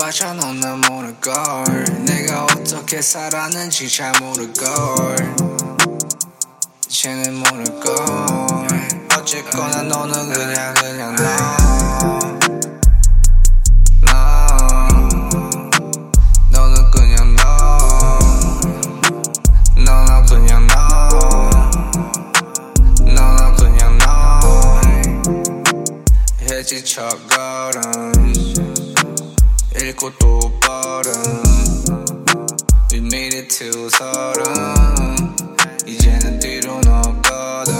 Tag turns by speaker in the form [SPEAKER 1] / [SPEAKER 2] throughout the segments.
[SPEAKER 1] 이야기해봤자 넌 난 모를걸. 내가 어떻게 살았는지 잘 모를걸. 쟤는 모를걸. 어쨌거나 너는 그냥 너는 그냥 너나 그냥 너나 그냥 해지 첫걸음 읽고 또 버릇 We made it to 서른 이제는 뒤로 없거든.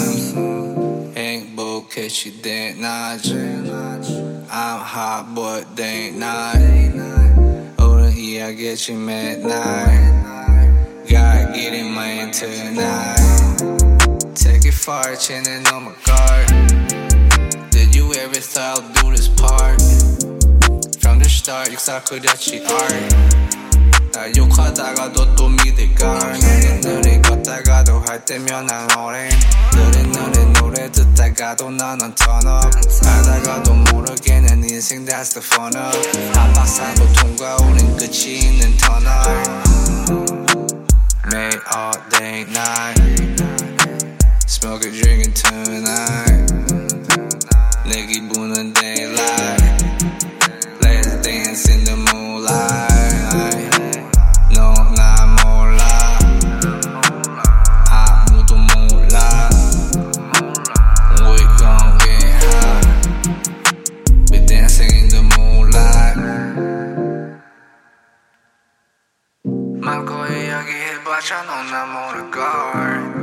[SPEAKER 1] 행복해 시대 낮에 I'm hot but they not. 우린 이야기했지 맨날 God get it man tonight. Take it far 쟤는 넘어갈. Did you ever thought I'd do this part? From the start 역사 그렸지 art. 나 욕하다가도 또 믿을걸. 느리 걷다가도 할 때면 난 오래. 느린 노래 듣다가도 나는 turn up. 하다가도 모르게 내 인생 that's the fun of. 한박사도 통과 우린 끝이 있는 터널. Made all day night. Smoking drinking tonight. 내 기분은 daylight. Let's dance in the moonlight. 많고 이야기해봤자 넌 난 모를걸.